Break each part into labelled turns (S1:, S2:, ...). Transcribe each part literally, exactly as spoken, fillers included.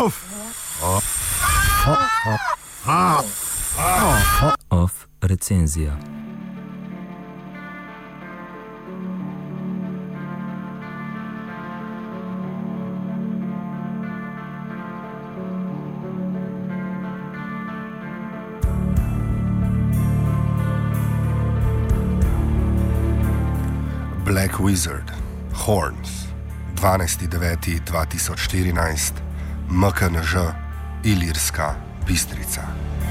S1: Off.
S2: Off recenzija.
S3: Black Wizard, Horns, dvanajsti deveti dva tisoč štirinajst, M K N Ž, Ilirska Bistrica.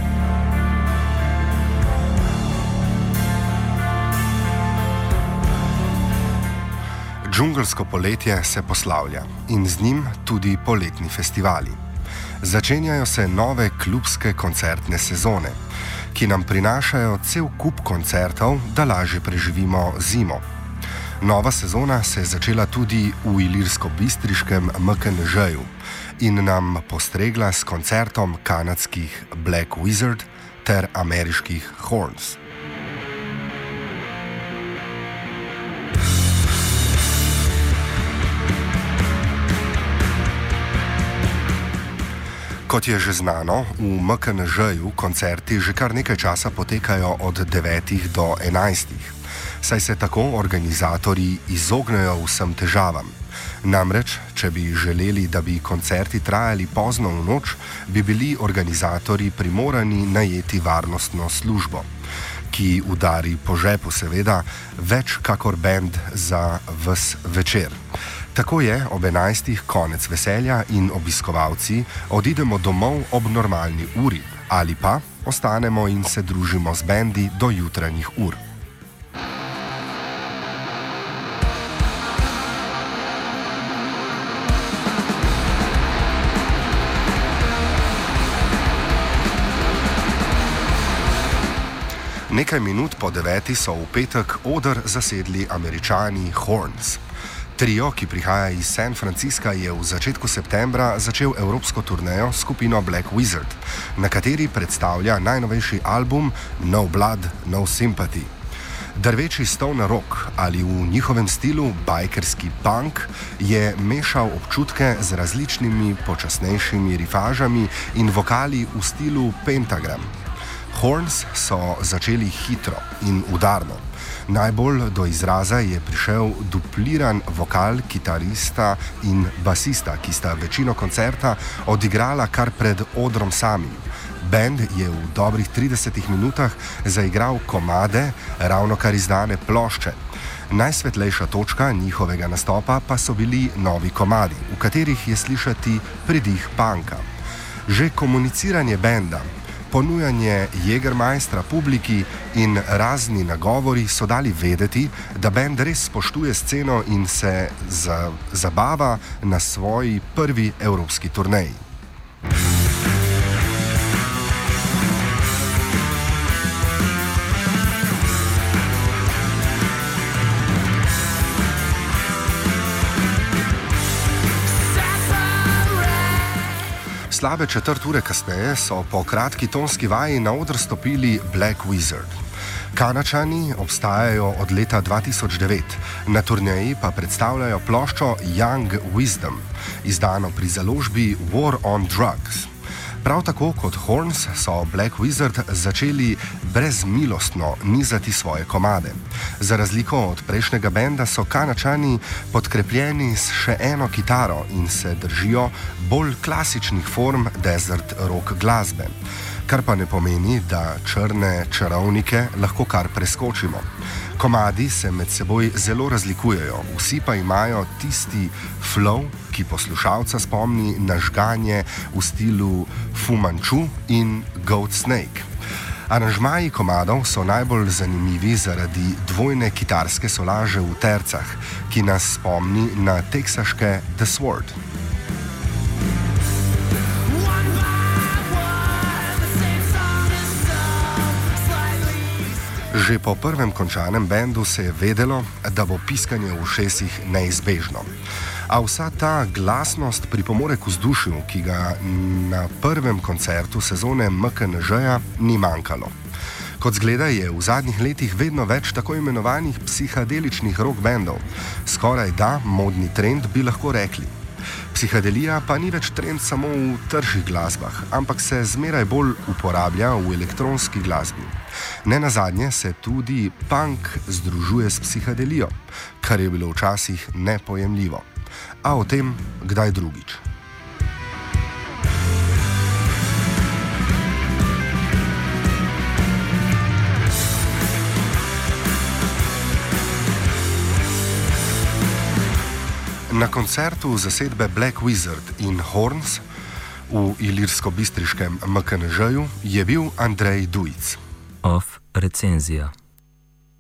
S3: Džungelsko poletje se poslavlja in z njim tudi poletni festivali. Začenjajo se nove klubske koncertne sezone, ki nam prinašajo cel kup koncertov, da lažje preživimo zimo. Nova sezona se je začela tudi v ilirsko-bistriškem M K N Ž-ju in nam postregla s koncertom kanadskih Black Wizard ter ameriških Horns. Kot je že znano, v M K N Ž-ju koncerti že kar nekaj časa potekajo od devetih do enajstih. Saj se tako organizatorji izognejo vsem težavam. Namreč, če bi želeli, da bi koncerti trajali pozno v noč, bi bili organizatorji primorani najeti varnostno službo, ki udari po žepu seveda več kakor bend za ves večer. Tako je ob enajstih konec veselja in obiskovalci odidemo domov ob normalni uri ali pa ostanemo in se družimo z bendi do jutranjih ur. Nekaj minut po deveti so v petek oder zasedli Američani Horns. Trio, ki prihaja iz San Francisca, je v začetku septembra začel evropsko turnejo s skupino Black Wizard, na kateri predstavlja najnovejši album No Blood, No Sympathy. Drveči stoner rock ali v njihovem stilu bikerski punk je mešal občutke z različnimi počasnejšimi rifažami in vokali v stilu pentagram. Horns so začeli hitro in udarno. Najbolj do izraza je prišel dupliran vokal kitarista in basista, ki sta večino koncerta odigrala kar pred odrom samim. Band je v dobrih tridesetih minutah zaigral komade ravno kar izdane plošče. Najsvetlejša točka njihovega nastopa pa so bili novi komadi, v katerih je slišati pridih punka. Že komuniciranje benda, ponujanje Jägermeistra publiki in razni nagovori so dali vedeti, da bend res spoštuje sceno in se za, zabava na svoji prvi evropski turneji. Slabe četrt ure kasneje so po kratki tonski vaji na oder stopili Black Wizard. Kanačani obstajajo od leta dva tisoč devet, na turneji pa predstavljajo ploščo Young Wisdom, izdano pri založbi War on Drugs. Prav tako kot Horns so Black Wizard začeli brezmilostno nizati svoje komade. Za razliko od prejšnjega benda so Kanačani podkrepljeni s še eno kitaro in se držijo bolj klasičnih form desert rock glasbe, kar pa ne pomeni, da črne čarovnike lahko kar preskočimo. Komadi se med seboj zelo razlikujejo, vsi pa imajo tisti flow, ki poslušalca spomni na žganje v stilu Fu Manchu in Goat Snake. Aranžmaji komadov so najbolj zanimivi zaradi dvojne kitarske solaže v tercah, ki nas spomni na teksaške The Sword. Že po prvem končanem bendu se je vedelo, da bo piskanje v ušesih neizbežno. A vsa ta glasnost pripomore k vzdušju, ki ga na prvem koncertu sezone M K N Ž-ja ni manjkalo. Kot zgleda je v zadnjih letih vedno več tako imenovanih psihadeličnih rock bendov. Skoraj da modni trend bi lahko rekli. Psihadelija pa ni več trend samo v tržnih glasbah, ampak se zmeraj bolj uporablja v elektronski glasbi. Ne nazadnje se tudi punk združuje s psihadelijo, kar je bilo včasih nepojemljivo. A o tem kdaj drugič. Na koncertu zasedbe Black Wizard in Horns v ilirsko-bistriškem M K N Ž-ju je bil Andrej Dujic.
S2: Off recenzija.